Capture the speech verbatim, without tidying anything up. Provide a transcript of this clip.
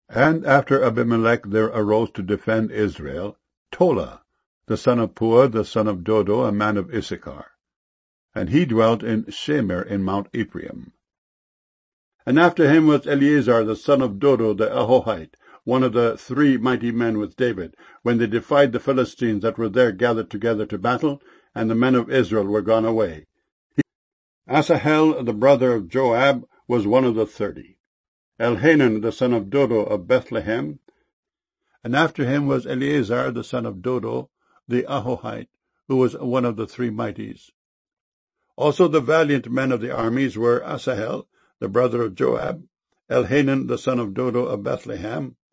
And after Abimelech there arose to defend Israel Tola, the son of Puah, the son of Dodo, a man of Issachar. And he dwelt in Shemer in Mount Ephraim. And after him was Eleazar, the son of Dodo, the Ahohite, one of the three mighty men with David, when they defied the Philistines that were there gathered together to battle, and the men of Israel were gone away. Asahel, the brother of Joab, was one of the thirty. Elhanan, the son of Dodo of Bethlehem. And after him was Eleazar, the son of Dodo, the Ahohite, who was one of the three mighties. Also the valiant men of the armies were Asahel, the brother of Joab, Elhanan, the son of Dodo of Bethlehem,